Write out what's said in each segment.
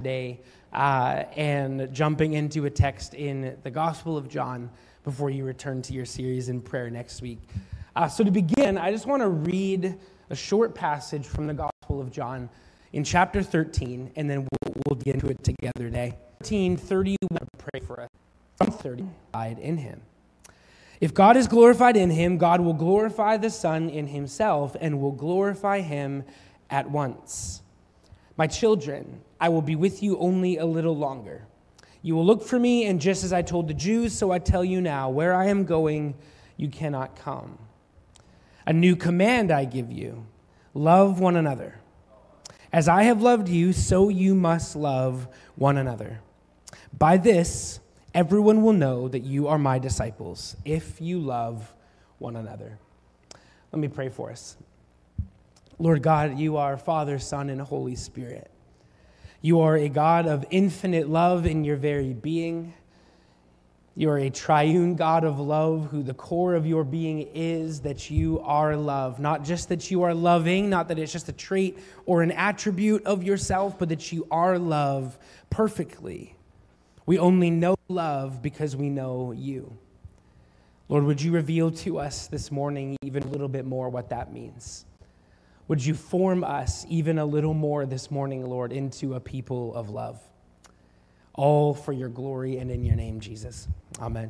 today and jumping into a text in the Gospel of John before you return to your series in prayer next week. So to begin, I just want to read a short passage from the Gospel of John in chapter 13, and then we'll get into it together today. 13:30, we want to pray for us. Psalm 30, glorified in him. If God is glorified in him, God will glorify the Son in himself and will glorify him at once. My children, I will be with you only a little longer. You will look for me, and just as I told the Jews, so I tell you now, where I am going, you cannot come. A new command I give you, love one another. As I have loved you, so you must love one another. By this, everyone will know that you are my disciples, if you love one another. Let me pray for us. Lord God, you are Father, Son, and Holy Spirit. You are a God of infinite love in your very being. You are a triune God of love, who the core of your being is that you are love. Not just that you are loving, not that it's just a trait or an attribute of yourself, but that you are love perfectly. We only know love because we know you. Lord, would you reveal to us this morning even a little bit more what that means? Would you form us even a little more this morning, Lord, into a people of love? All for your glory and in your name, Jesus. Amen.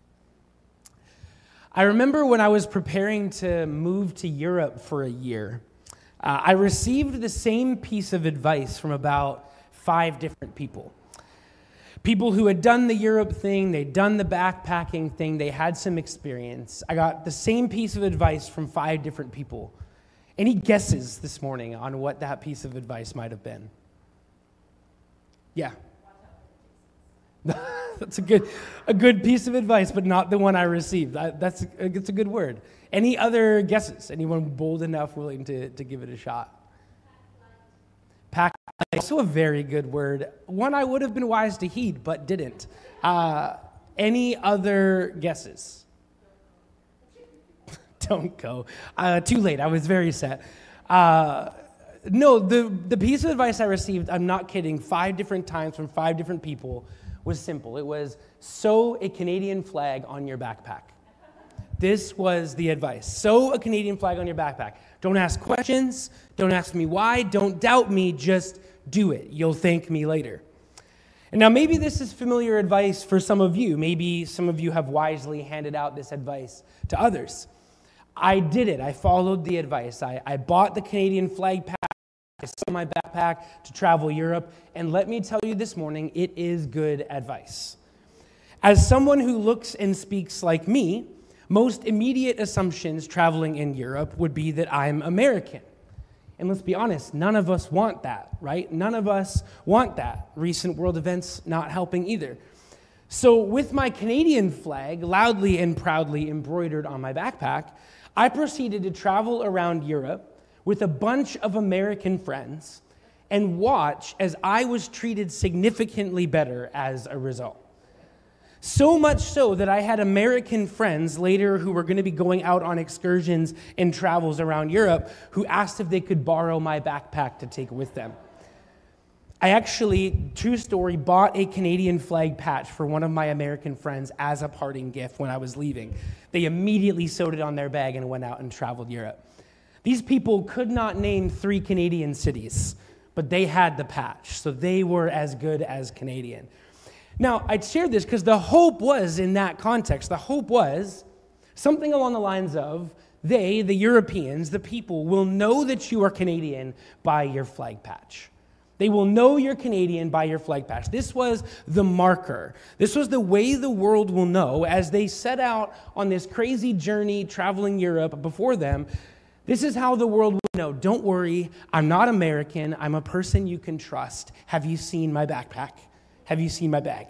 I remember when I was preparing to move to Europe for a year, I received the same piece of advice from about 5 different people. People who had done the Europe thing, they'd done the backpacking thing, they had some experience. I got the same piece of advice from 5 different people. Any guesses this morning on what that piece of advice might have been? Yeah. That's a good piece of advice, but not the one I received. It's a good word. Any other guesses? Anyone bold enough, willing to give it a shot? Pack light, also a very good word. One I would have been wise to heed, but didn't. Any other guesses? Don't go. Too late. I was very set. No, the piece of advice I received, I'm not kidding, 5 different times from 5 different people was simple. It was, sew a Canadian flag on your backpack. This was the advice. Sew a Canadian flag on your backpack. Don't ask questions. Don't ask me why. Don't doubt me. Just do it. You'll thank me later. And now maybe this is familiar advice for some of you. Maybe some of you have wisely handed out this advice to others. I did it. I followed the advice. I bought the Canadian flag pack. I sold my backpack to travel Europe. And let me tell you this morning, it is good advice. As someone who looks and speaks like me, most immediate assumptions traveling in Europe would be that I'm American. And let's be honest, none of us want that, right? None of us want that. Recent world events not helping either. So with my Canadian flag loudly and proudly embroidered on my backpack, I proceeded to travel around Europe with a bunch of American friends and watch as I was treated significantly better as a result. So much so that I had American friends later who were going to be going out on excursions and travels around Europe who asked if they could borrow my backpack to take with them. I actually, true story, bought a Canadian flag patch for one of my American friends as a parting gift when I was leaving. They immediately sewed it on their bag and went out and traveled Europe. These people could not name 3 Canadian cities, but they had the patch, so they were as good as Canadian. Now, I shared this because the hope was in that context. The hope was something along the lines of, they, the Europeans, the people, will know that you are Canadian by your flag patch. They will know you're Canadian by your flag patch. This was the marker. This was the way the world will know as they set out on this crazy journey traveling Europe before them. This is how the world will know. Don't worry, I'm not American. I'm a person you can trust. Have you seen my backpack? Have you seen my bag?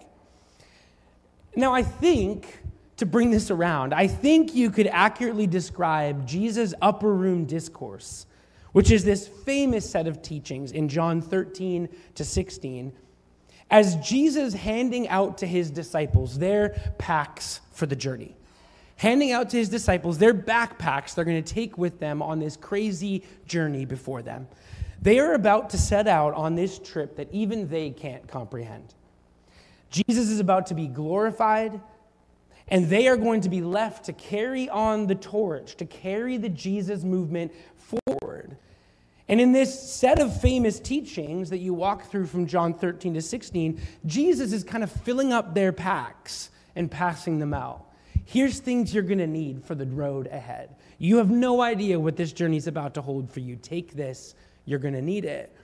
Now, I think, to bring this around, I think you could accurately describe Jesus' upper room discourse, which is this famous set of teachings in John 13 to 16, as Jesus handing out to his disciples their packs for the journey. Handing out to his disciples their backpacks they're going to take with them on this crazy journey before them. They are about to set out on this trip that even they can't comprehend. Jesus is about to be glorified, and they are going to be left to carry on the torch, to carry the Jesus movement forward. And in this set of famous teachings that you walk through from John 13 to 16, Jesus is kind of filling up their packs and passing them out. Here's things you're going to need for the road ahead. You have no idea what this journey is about to hold for you. Take this. You're going to need it.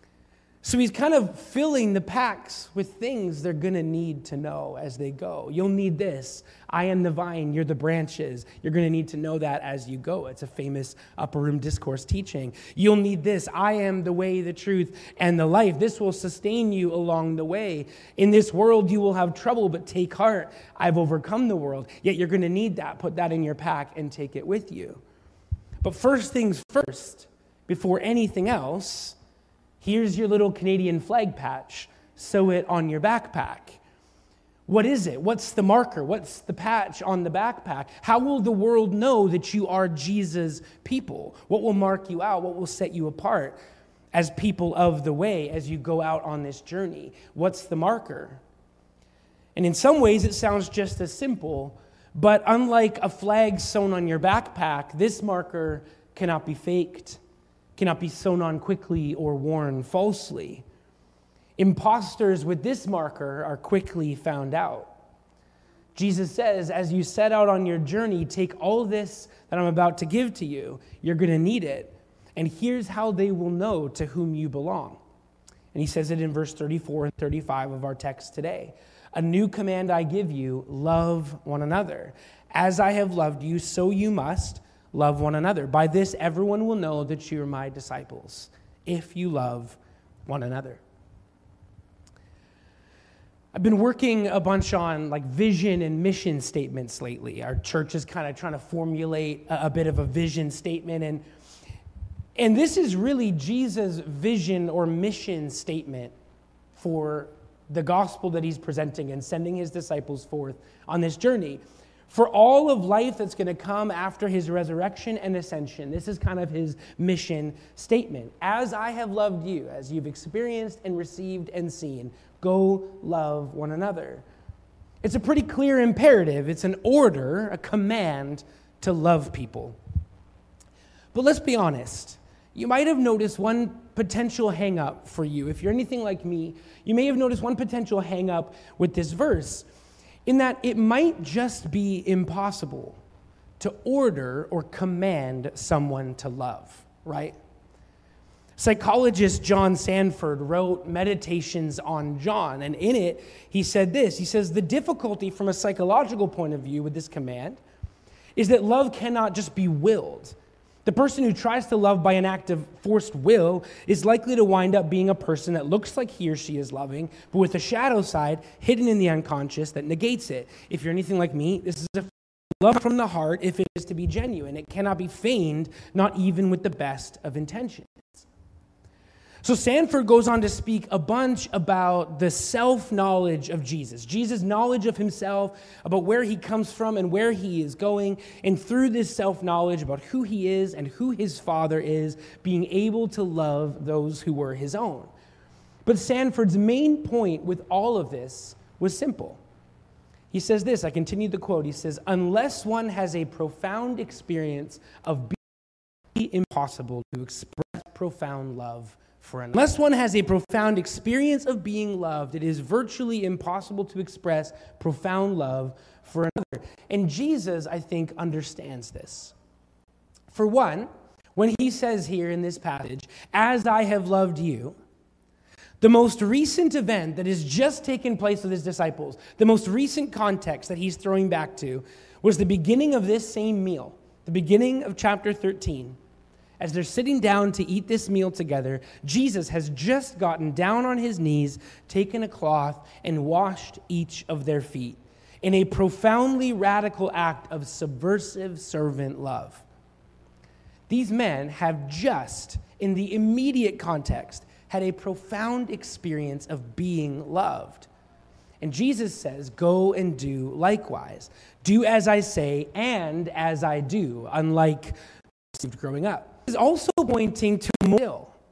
So he's kind of filling the packs with things they're going to need to know as they go. You'll need this. I am the vine, you're the branches. You're going to need to know that as you go. It's a famous upper room discourse teaching. You'll need this. I am the way, the truth, and the life. This will sustain you along the way. In this world, you will have trouble, but take heart. I've overcome the world. Yet you're going to need that. Put that in your pack and take it with you. But first things first, before anything else, here's your little Canadian flag patch. Sew it on your backpack. What is it? What's the marker? What's the patch on the backpack? How will the world know that you are Jesus' people? What will mark you out? What will set you apart as people of the way as you go out on this journey? What's the marker? And in some ways, it sounds just as simple, but unlike a flag sewn on your backpack, this marker cannot be faked, cannot be sewn on quickly or worn falsely. Imposters with this marker are quickly found out. Jesus says, as you set out on your journey, take all this that I'm about to give to you. You're going to need it. And here's how they will know to whom you belong. And he says it in verse 34 and 35 of our text today. A new command I give you, love one another. As I have loved you, so you must love one another. By this, everyone will know that you are my disciples, if you love one another. I've been working a bunch on vision and mission statements lately. Our church is kind of trying to formulate a bit of a vision statement, and this is really Jesus' vision or mission statement for the gospel that he's presenting and sending his disciples forth on this journey. For all of life that's going to come after his resurrection and ascension, this is kind of his mission statement. As I have loved you, as you've experienced and received and seen, go love one another. It's a pretty clear imperative. It's an order, a command to love people. But let's be honest. You might have noticed one potential hang-up for you. If you're anything like me, you may have noticed one potential hang-up with this verse, in that it might just be impossible to order or command someone to love, right? Psychologist John Sanford wrote Meditations on John, and in it, he said this. He says, the difficulty from a psychological point of view with this command is that love cannot just be willed. The person who tries to love by an act of forced will is likely to wind up being a person that looks like he or she is loving, but with a shadow side hidden in the unconscious that negates it. If you're anything like me, this is a love from the heart if it is to be genuine. It cannot be feigned, not even with the best of intentions. So Sanford goes on to speak a bunch about the self-knowledge of Jesus. Jesus' knowledge of himself, about where he comes from and where he is going. And through this self-knowledge about who he is and who his Father is, being able to love those who were his own. But Sanford's main point with all of this was simple. He says this, I continue the quote, he says, unless one has a profound experience of being impossible to express profound love for another. Unless one has a profound experience of being loved, it is virtually impossible to express profound love for another. And Jesus, I think, understands this. For one, when he says here in this passage, as I have loved you, the most recent event that has just taken place with his disciples, the most recent context that he's throwing back to, was the beginning of this same meal, the beginning of chapter 13. As they're sitting down to eat this meal together, Jesus has just gotten down on his knees, taken a cloth, and washed each of their feet in a profoundly radical act of subversive servant love. These men have just, in the immediate context, had a profound experience of being loved. And Jesus says, go and do likewise. Do as I say and as I do, unlike growing up. Is also pointing to a moral.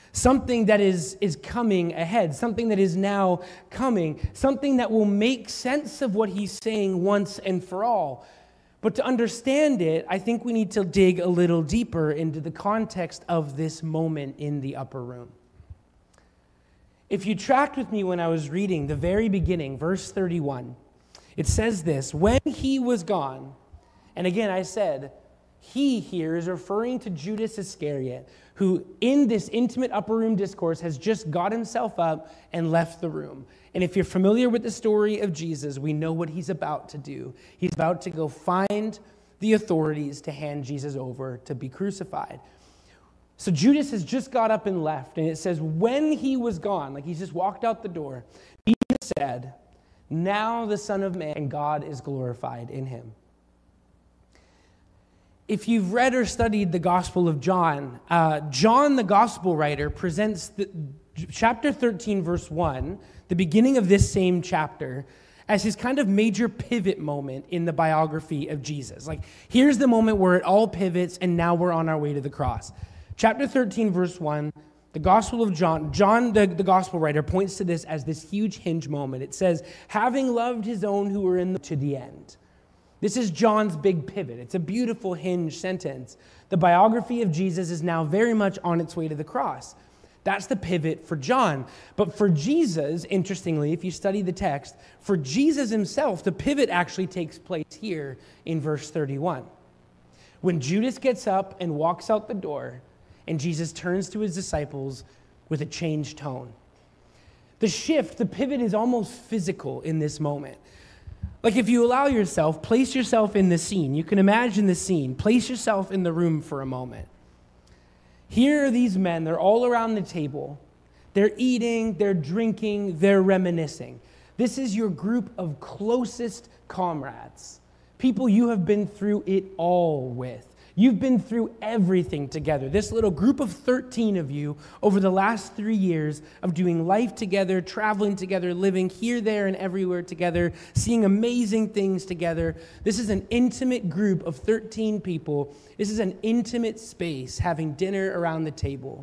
something that is coming ahead, something that is now coming, something that will make sense of what he's saying once and for all. But to understand it, I think we need to dig a little deeper into the context of this moment in the upper room. If you tracked with me when I was reading the very beginning, verse 31, it says this: when he was gone, and again I said, he here is referring to Judas Iscariot, who in this intimate upper room discourse has just got himself up and left the room. And if you're familiar with the story of Jesus, we know what he's about to do. He's about to go find the authorities to hand Jesus over to be crucified. So Judas has just got up and left, and it says, when he was gone, like he's just walked out the door, Jesus said, now the Son of Man, and God is glorified in him. If you've read or studied the Gospel of John, John, the Gospel writer, presents chapter 13, verse 1, the beginning of this same chapter, as his kind of major pivot moment in the biography of Jesus. Like, here's the moment where it all pivots, and now we're on our way to the cross. Chapter 13, verse 1, the Gospel of John, the Gospel writer, points to this as this huge hinge moment. It says, having loved his own who were in to the end. This is John's big pivot. It's a beautiful hinge sentence. The biography of Jesus is now very much on its way to the cross. That's the pivot for John. But for Jesus, interestingly, if you study the text, for Jesus himself, the pivot actually takes place here in verse 31. When Judas gets up and walks out the door, and Jesus turns to his disciples with a changed tone. The shift, the pivot is almost physical in this moment. Like if you allow yourself, place yourself in the scene. You can imagine the scene. Place yourself in the room for a moment. Here are these men. They're all around the table. They're eating, they're drinking, they're reminiscing. This is your group of closest comrades. People you have been through it all with. You've been through everything together. This little group of 13 of you over the last 3 years of doing life together, traveling together, living here, there, and everywhere together, seeing amazing things together. This is an intimate group of 13 people. This is an intimate space, having dinner around the table.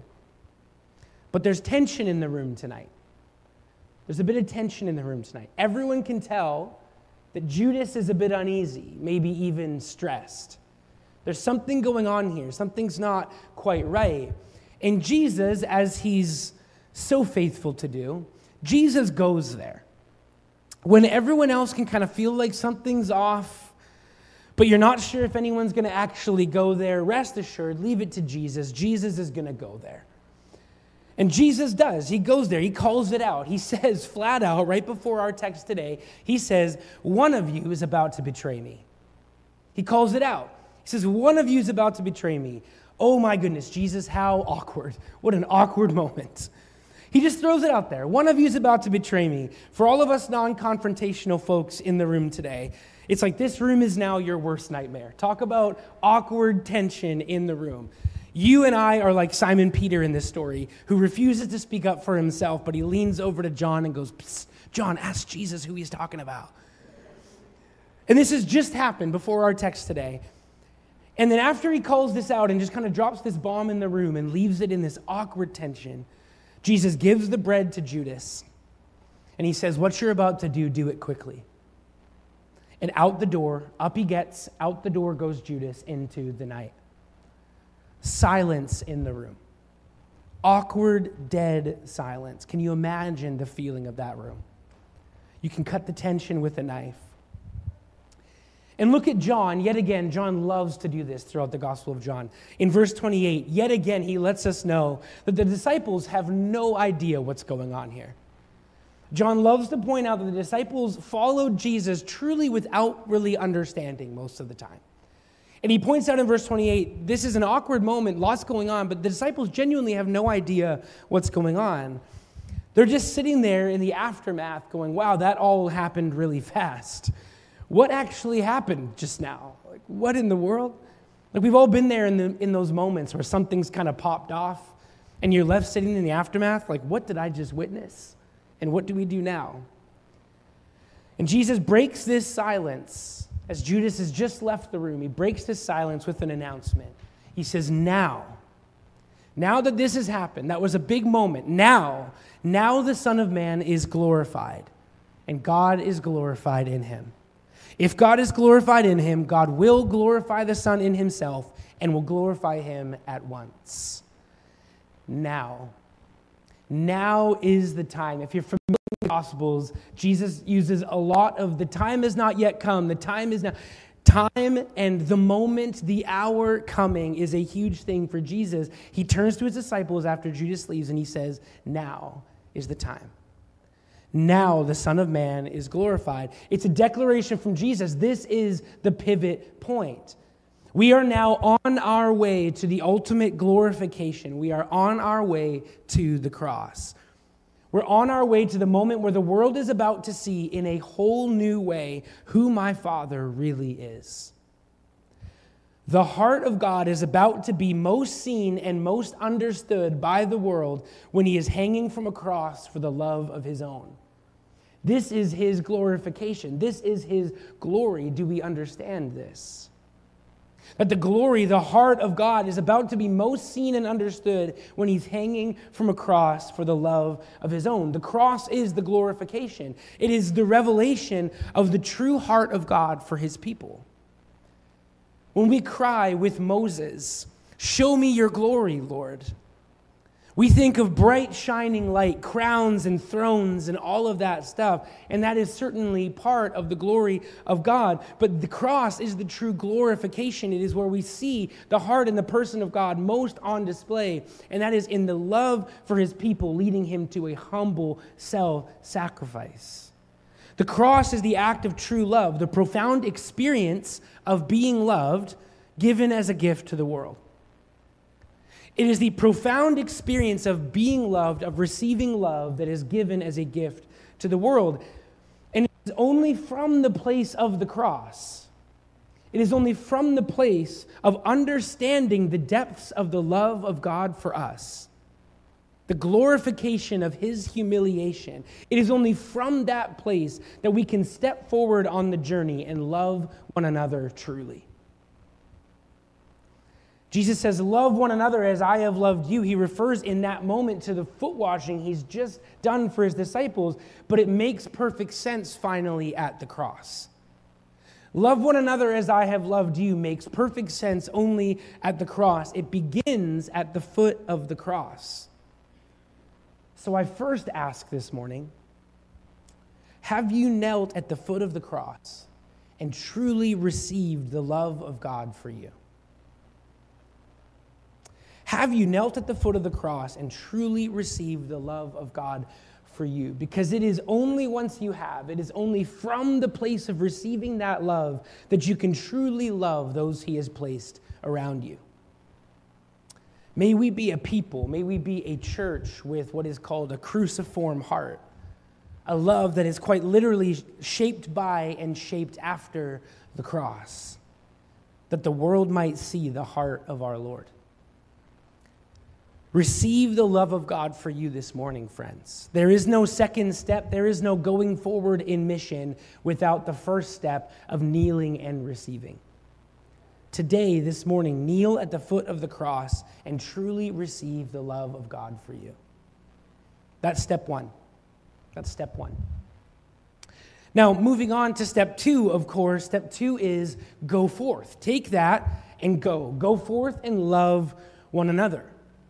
But there's tension in the room tonight. There's a bit of tension in the room tonight. Everyone can tell that Judas is a bit uneasy, maybe even stressed. There's something going on here. Something's not quite right. And Jesus, as he's so faithful to do, Jesus goes there. When everyone else can kind of feel like something's off, but you're not sure if anyone's going to actually go there, rest assured, leave it to Jesus. Jesus is going to go there. And Jesus does. He goes there. He calls it out. He says flat out, right before our text today, he says, one of you is about to betray me. He calls it out. He says, one of you is about to betray me. Oh my goodness, Jesus, how awkward. What an awkward moment. He just throws it out there. One of you is about to betray me. For all of us non-confrontational folks in the room today, it's like this room is now your worst nightmare. Talk about awkward tension in the room. You and I are like Simon Peter in this story, who refuses to speak up for himself, but he leans over to John and goes, "Psst, John, ask Jesus who he's talking about." And this has just happened before our text today. And then after he calls this out and just kind of drops this bomb in the room and leaves it in this awkward tension, Jesus gives the bread to Judas. And he says, what you're about to do it quickly. And out the door, up he gets, out the door goes Judas into the night. Silence in the room. Awkward, dead silence. Can you imagine the feeling of that room? You can cut the tension with a knife. And look at John. Yet again, John loves to do this throughout the Gospel of John. In verse 28, yet again, he lets us know that the disciples have no idea what's going on here. John loves to point out that the disciples followed Jesus truly without really understanding most of the time. And he points out in verse 28, this is an awkward moment, lots going on, but the disciples genuinely have no idea what's going on. They're just sitting there in the aftermath going, wow, that all happened really fast. What actually happened just now? Like, what in the world? Like, we've all been there in those moments where something's kind of popped off and you're left sitting in the aftermath like, what did I just witness? And what do we do now? And Jesus breaks this silence as Judas has just left the room. He breaks this silence with an announcement. He says, now, Now that this has happened, that was a big moment. Now the Son of Man is glorified, and God is glorified in him. If God is glorified in him, God will glorify the Son in himself and will glorify him at once. Now is the time. If you're familiar with the Gospels, Jesus uses a lot of the time has not yet come, the time is now. Time and the moment, the hour coming is a huge thing for Jesus. He turns to his disciples after Judas leaves and he says, now is the time. Now the Son of Man is glorified. It's a declaration from Jesus. This is the pivot point. We are now on our way to the ultimate glorification. We are on our way to the cross. We're on our way to the moment where the world is about to see in a whole new way who my Father really is. The heart of God is about to be most seen and most understood by the world when he is hanging from a cross for the love of his own. This is his glorification. This is his glory. Do we understand this? That the glory, the heart of God, is about to be most seen and understood when he's hanging from a cross for the love of his own. The cross is the glorification. It is the revelation of the true heart of God for his people. When we cry with Moses, "Show me your glory, Lord," we think of bright shining light, crowns and thrones and all of that stuff, and that is certainly part of the glory of God. But the cross is the true glorification. It is where we see the heart and the person of God most on display, and that is in the love for his people, leading him to a humble self-sacrifice. The cross is the act of true love, the profound experience of being loved, given as a gift to the world. It is the profound experience of being loved, of receiving love that is given as a gift to the world. And it is only from the place of the cross. It is only from the place of understanding the depths of the love of God for us, the glorification of his humiliation. It is only from that place that we can step forward on the journey and love one another truly. Jesus says, love one another as I have loved you. He refers in that moment to the foot washing he's just done for his disciples, but it makes perfect sense finally at the cross. Love one another as I have loved you makes perfect sense only at the cross. It begins at the foot of the cross. So I first ask this morning, have you knelt at the foot of the cross and truly received the love of God for you? Have you knelt at the foot of the cross and truly received the love of God for you? Because it is only once you have, it is only from the place of receiving that love that you can truly love those he has placed around you. May we be a people, may we be a church with what is called a cruciform heart, a love that is quite literally shaped by and shaped after the cross, that the world might see the heart of our Lord. Receive the love of God for you this morning, friends. There is no second step. There is no going forward in mission without the first step of kneeling and receiving. Today, this morning, kneel at the foot of the cross and truly receive the love of God for you. That's step one. That's step one. Now, moving on to step two, of course, step two is go forth. Take that and go. Go forth and love one another.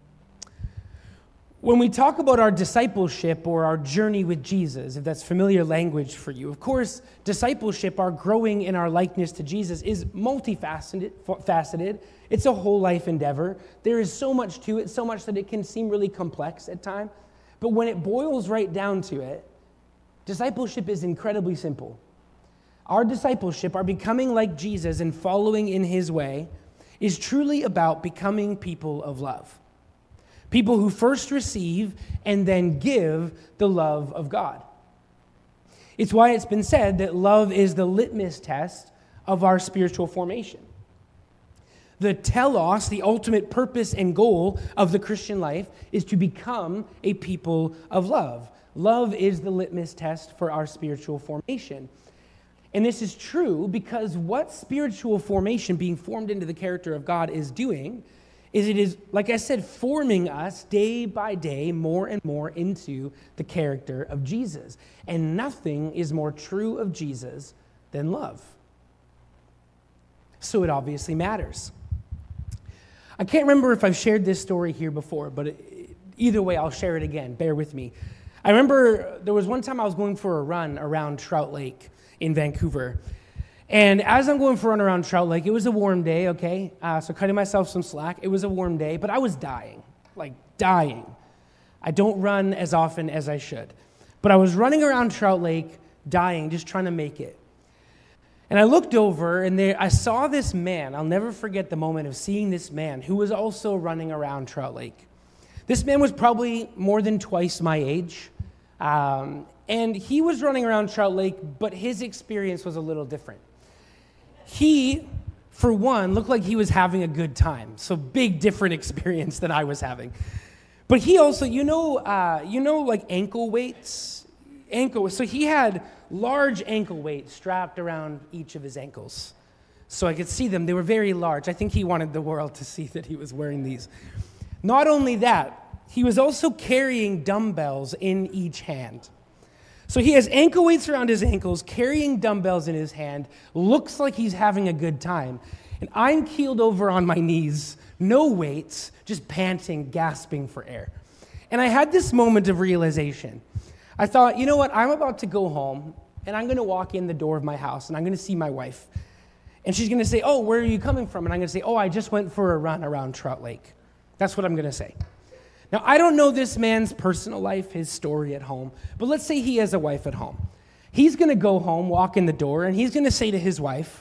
When we talk about our discipleship or our journey with Jesus, if that's familiar language for you, of course, discipleship, our growing in our likeness to Jesus, is multifaceted. It's a whole life endeavor. There is so much to it, so much that it can seem really complex at times. But when it boils right down to it, discipleship is incredibly simple. Our discipleship, our becoming like Jesus and following in his way, is truly about becoming people of love. People who first receive and then give the love of God. It's why it's been said that love is the litmus test of our spiritual formation. The telos, the ultimate purpose and goal of the Christian life, is to become a people of love. Love is the litmus test for our spiritual formation. And this is true because what spiritual formation, being formed into the character of God, is doing is it is, like I said, forming us day by day more and more into the character of Jesus. And nothing is more true of Jesus than love. So it obviously matters. I can't remember if I've shared this story here before, but either way, I'll share it again. Bear with me. I remember there was one time I was going for a run around Trout Lake in Vancouver. And as I'm going for a run around Trout Lake, it was a warm day, okay? So cutting myself some slack. It was a warm day, but I was dying, like dying. I don't run as often as I should. But I was running around Trout Lake, dying, just trying to make it. And I looked over, and I saw this man. I'll never forget the moment of seeing this man who was also running around Trout Lake. This man was probably more than twice my age. And he was running around Trout Lake, but his experience was a little different. He, for one, looked like he was having a good time. So big different experience than I was having. But he also, like ankle weights? So he had large ankle weights strapped around each of his ankles. So I could see them. They were very large. I think he wanted the world to see that he was wearing these. Not only that, he was also carrying dumbbells in each hand. So he has ankle weights around his ankles, carrying dumbbells in his hand, looks like he's having a good time. And I'm keeled over on my knees, no weights, just panting, gasping for air. And I had this moment of realization. I thought, you know what, I'm about to go home, and I'm going to walk in the door of my house, and I'm going to see my wife. And she's going to say, oh, where are you coming from? And I'm going to say, oh, I just went for a run around Trout Lake. That's what I'm going to say. Now, I don't know this man's personal life, his story at home, but let's say he has a wife at home. He's going to go home, walk in the door, and he's going to say to his wife,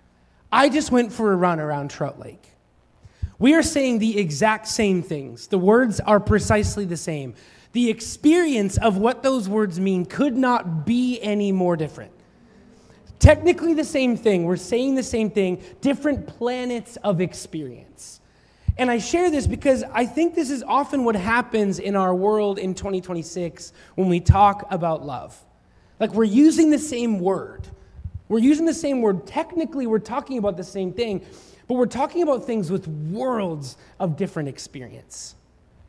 I just went for a run around Trout Lake. We are saying the exact same things. The words are precisely the same. The experience of what those words mean could not be any more different. Technically the same thing. We're saying the same thing, different planets of experience. And I share this because I think this is often what happens in our world in 2026 when we talk about love. Like we're using the same word. We're using the same word. Technically, we're talking about the same thing, but we're talking about things with worlds of different experience.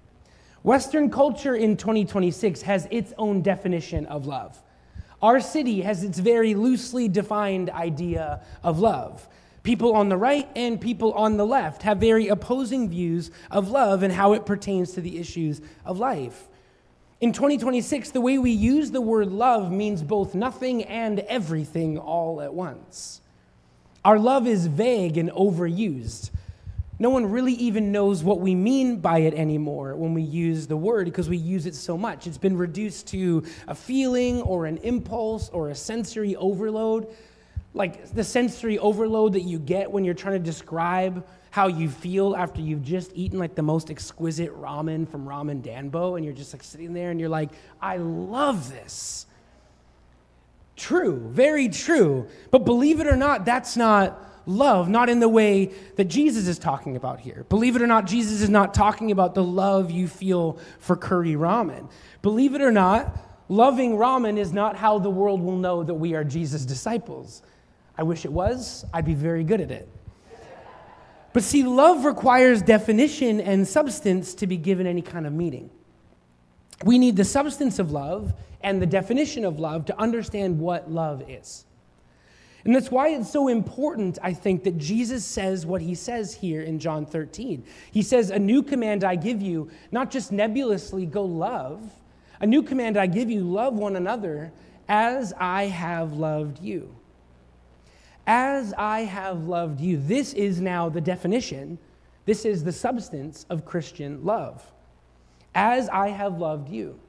Western culture in 2026 has its own definition of love. Our city has its very loosely defined idea of love. People on the right and people on the left have very opposing views of love and how it pertains to the issues of life. In 2026, the way we use the word love means both nothing and everything all at once. Our love is vague and overused. No one really even knows what we mean by it anymore when we use the word because we use it so much. It's been reduced to a feeling or an impulse or a sensory overload. Like the sensory overload that you get when you're trying to describe how you feel after you've just eaten like the most exquisite ramen from Ramen Danbo, and you're just like sitting there and you're like, I love this. True, very true. But believe it or not, that's not love, not in the way that Jesus is talking about here. Believe it or not, Jesus is not talking about the love you feel for curry ramen. Believe it or not, loving ramen is not how the world will know that we are Jesus' disciples. I wish it was. I'd be very good at it. But see, love requires definition and substance to be given any kind of meaning. We need the substance of love and the definition of love to understand what love is. And that's why it's so important, I think, that Jesus says what he says here in John 13. He says, a new command I give you, not just nebulously go love. A new command I give you, love one another as I have loved you. As I have loved you. This is now the definition. This is the substance of Christian love. As I have loved you.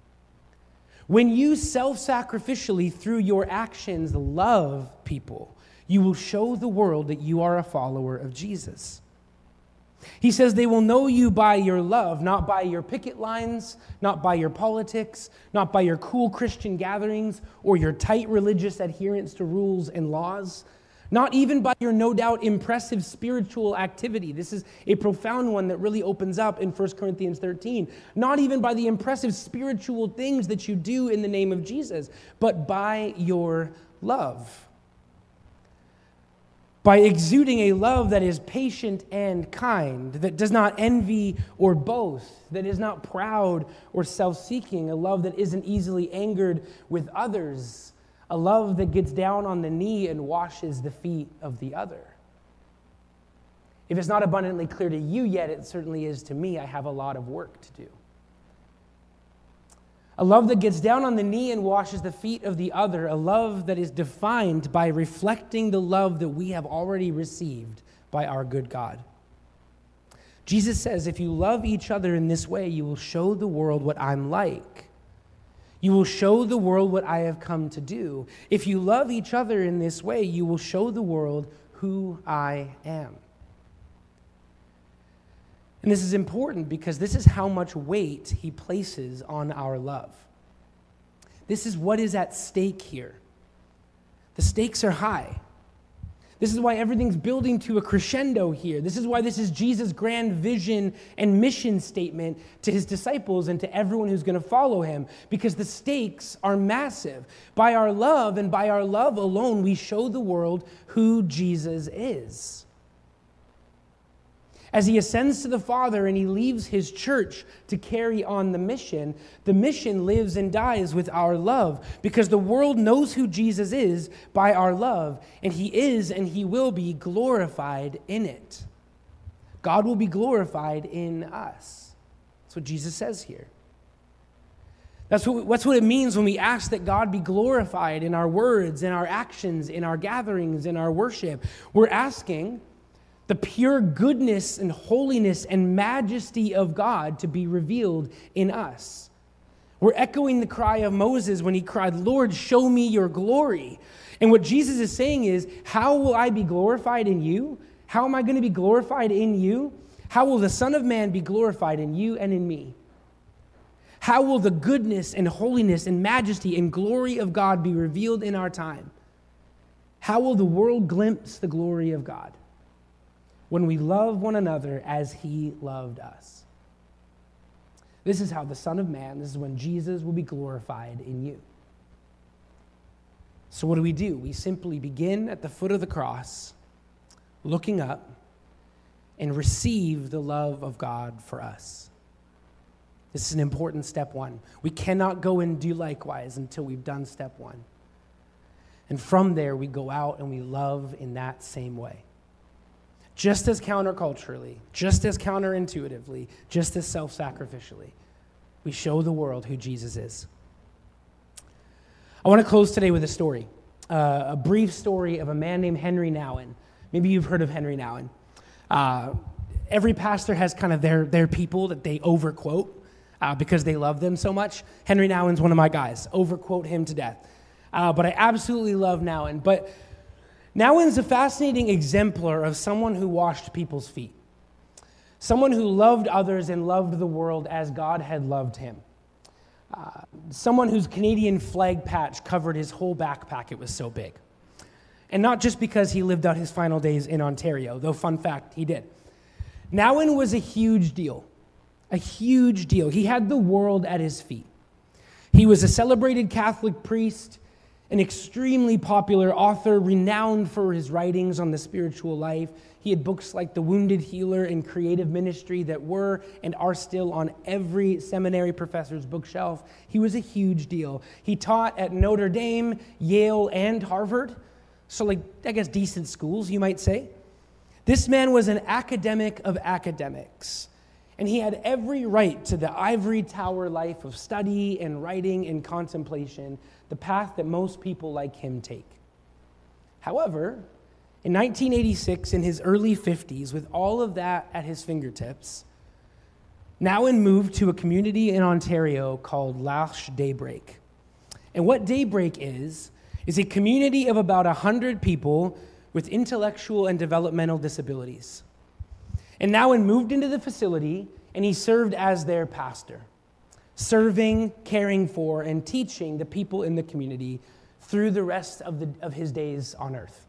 When you self-sacrificially, through your actions, love people, you will show the world that you are a follower of Jesus. He says they will know you by your love, not by your picket lines, not by your politics, not by your cool Christian gatherings or your tight religious adherence to rules and laws, not even by your no doubt impressive spiritual activity. This is a profound one that really opens up in 1 Corinthians 13. Not even by the impressive spiritual things that you do in the name of Jesus, but by your love. by exuding a love that is patient and kind, that does not envy or boast, that is not proud or self-seeking, a love that isn't easily angered with others, a love that gets down on the knee and washes the feet of the other. If it's not abundantly clear to you yet, it certainly is to me. I have a lot of work to do. A love that gets down on the knee and washes the feet of the other. A love that is defined by reflecting the love that we have already received by our good God. Jesus says, if you love each other in this way, you will show the world what I'm like. You will show the world what I have come to do. If you love each other in this way, you will show the world who I am. And this is important because this is how much weight he places on our love. This is what is at stake here. The stakes are high. This is why everything's building to a crescendo here. This is why this is Jesus' grand vision and mission statement to his disciples and to everyone who's going to follow him, because the stakes are massive. By our love and by our love alone, we show the world who Jesus is. As he ascends to the Father and he leaves his church to carry on the mission lives and dies with our love, because the world knows who Jesus is by our love, and he is and he will be glorified in it. God will be glorified in us. That's what Jesus says here. That's what it means when we ask that God be glorified in our words, in our actions, in our gatherings, in our worship. We're asking the pure goodness and holiness and majesty of God to be revealed in us. We're echoing the cry of Moses when he cried, Lord, show me your glory. And what Jesus is saying is, how will I be glorified in you? How am I going to be glorified in you? How will the Son of Man be glorified in you and in me? How will the goodness and holiness and majesty and glory of God be revealed in our time? How will the world glimpse the glory of God? When we love one another as he loved us. This is how the Son of Man, this is when Jesus will be glorified in you. So what do? We simply begin at the foot of the cross, looking up, and receive the love of God for us. This is an important step one. We cannot go and do likewise until we've done step one. And from there, we go out and we love in that same way. Just as counterculturally, just as counterintuitively, just as self-sacrificially, we show the world who Jesus is. I want to close today with a story, a brief story of a man named Henry Nouwen. Maybe you've heard of Henry Nouwen. Every pastor has kind of their people that they overquote because they love them so much. Henry Nouwen's one of my guys. Overquote him to death. But I absolutely love Nouwen. But Nouwen's a fascinating exemplar of someone who washed people's feet. Someone who loved others and loved the world as God had loved him. Someone whose Canadian flag patch covered his whole backpack, it was so big. And not just because he lived out his final days in Ontario, though fun fact, he did. Nouwen was a huge deal. A huge deal. He had the world at his feet. He was a celebrated Catholic priest, an extremely popular author, renowned for his writings on the spiritual life. He had books like The Wounded Healer and Creative Ministry that were and are still on every seminary professor's bookshelf. He was a huge deal. He taught at Notre Dame, Yale, and Harvard. So, I guess decent schools, you might say. This man was an academic of academics. And he had every right to the ivory tower life of study and writing and contemplation, the path that most people like him take. However, in 1986, in his early 50s, with all of that at his fingertips, Nouwen moved to a community in Ontario called L'Arche Daybreak. And what Daybreak is a community of about 100 people with intellectual and developmental disabilities. And Nouwen moved into the facility, and he served as their pastor, serving, caring for, and teaching the people in the community through the rest of his days on earth.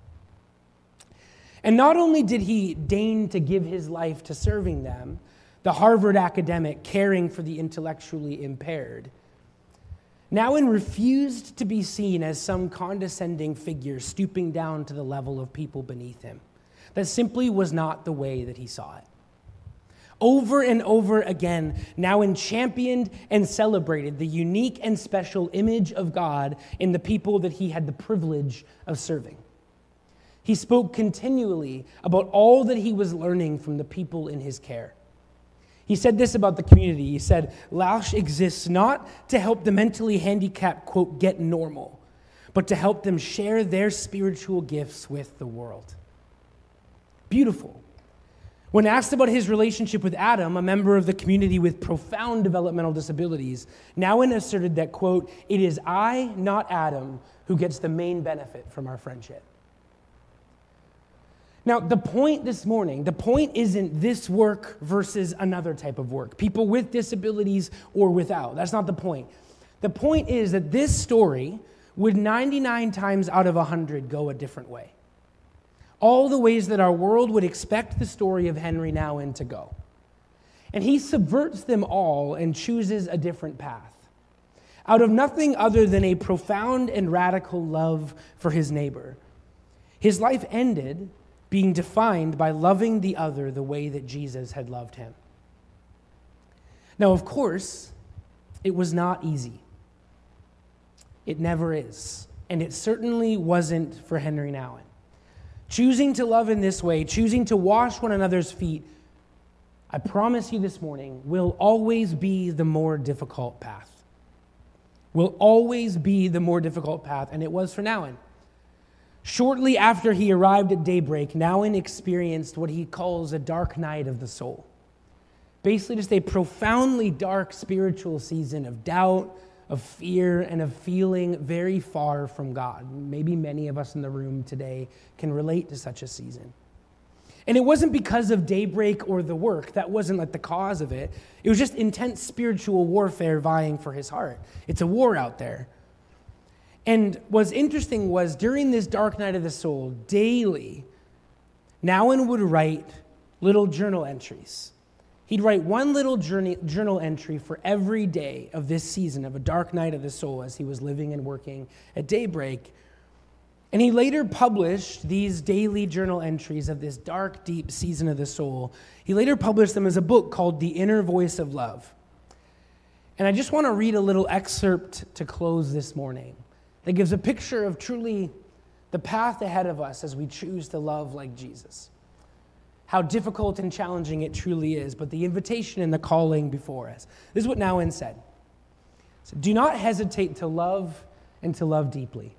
And not only did he deign to give his life to serving them, the Harvard academic caring for the intellectually impaired, Nowin refused to be seen as some condescending figure stooping down to the level of people beneath him. That simply was not the way that he saw it. Over and over again, Nowin championed and celebrated the unique and special image of God in the people that he had the privilege of serving. He spoke continually about all that he was learning from the people in his care. He said this about the community. He said, L'Arche exists not to help the mentally handicapped, quote, get normal, but to help them share their spiritual gifts with the world. Beautiful. When asked about his relationship with Adam, a member of the community with profound developmental disabilities, Nowin asserted that, quote, it is I, not Adam, who gets the main benefit from our friendship. Now, the point this morning, the point isn't this work versus another type of work, people with disabilities or without. That's not the point. The point is that this story would 99 times out of 100 go a different way. All the ways that our world would expect the story of Henry Nowin to go. And he subverts them all and chooses a different path. Out of nothing other than a profound and radical love for his neighbor, his life ended being defined by loving the other the way that Jesus had loved him. Now, of course, it was not easy. It never is. And it certainly wasn't for Henry Nowin. Choosing to love in this way, choosing to wash one another's feet, I promise you this morning, will always be the more difficult path. Will always be the more difficult path, and it was for Nowin. Shortly after he arrived at daybreak, Nowin experienced what he calls a dark night of the soul. Basically just a profoundly dark spiritual season of doubt, of fear, and of feeling very far from God. Maybe many of us in the room today can relate to such a season. And it wasn't because of daybreak or the work. That wasn't like the cause of it. It was just intense spiritual warfare vying for his heart. It's a war out there. And what's interesting was during this dark night of the soul, daily, Nowin would write little journal entries. He'd write one little journal entry for every day of this season of a dark night of the soul as he was living and working at daybreak. And he later published these daily journal entries of this dark, deep season of the soul. He later published them as a book called The Inner Voice of Love. And I just want to read a little excerpt to close this morning that gives a picture of truly the path ahead of us as we choose to love like Jesus. How difficult and challenging it truly is, but the invitation and the calling before us. This is what Nowin said. So, do not hesitate to love and to love deeply.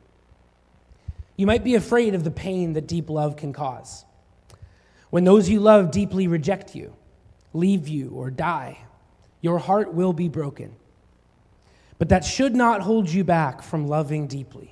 You might be afraid of the pain that deep love can cause. When those you love deeply reject you, leave you, or die, your heart will be broken. But that should not hold you back from loving deeply.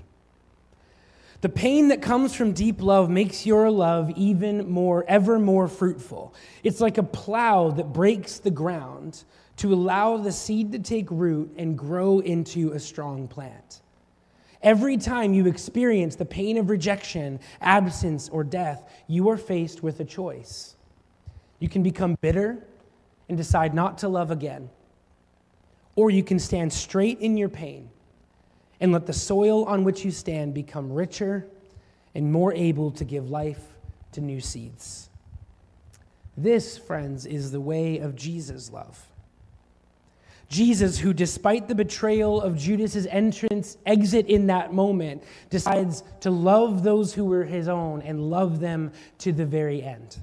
The pain that comes from deep love makes your love ever more fruitful. It's like a plow that breaks the ground to allow the seed to take root and grow into a strong plant. Every time you experience the pain of rejection, absence, or death, you are faced with a choice. You can become bitter and decide not to love again. Or you can stand straight in your pain and let the soil on which you stand become richer and more able to give life to new seeds. This, friends, is the way of Jesus' love. Jesus, who despite the betrayal of Judas' exit in that moment, decides to love those who were his own and love them to the very end.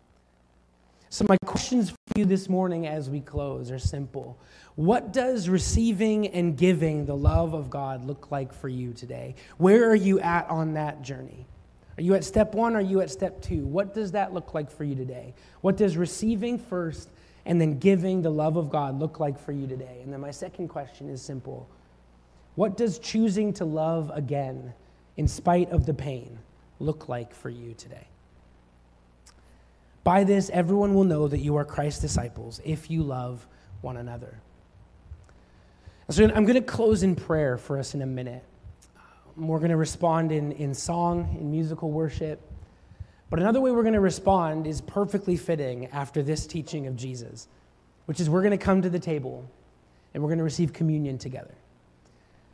So my questions for you this morning as we close are simple. What does receiving and giving the love of God look like for you today? Where are you at on that journey? Are you at step 1 or are you at step 2? What does that look like for you today? What does receiving first and then giving the love of God look like for you today? And then my second question is simple. What does choosing to love again in spite of the pain look like for you today? By this, everyone will know that you are Christ's disciples if you love one another. So I'm going to close in prayer for us in a minute. We're going to respond in song, in musical worship. But another way we're going to respond is perfectly fitting after this teaching of Jesus, which is we're going to come to the table and we're going to receive communion together.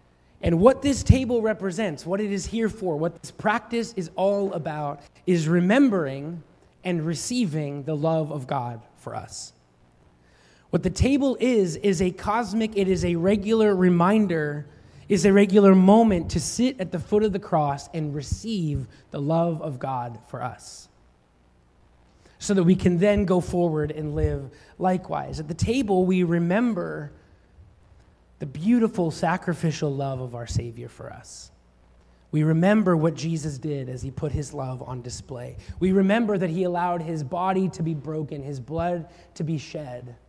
And what this table represents, what it is here for, what this practice is all about, is remembering and receiving the love of God for us. What the table is a cosmic, it is a regular reminder, is a regular moment to sit at the foot of the cross and receive the love of God for us, so that we can then go forward and live likewise. At the table, we remember the beautiful sacrificial love of our Savior for us. We remember what Jesus did as he put his love on display. We remember that he allowed his body to be broken, his blood to be shed,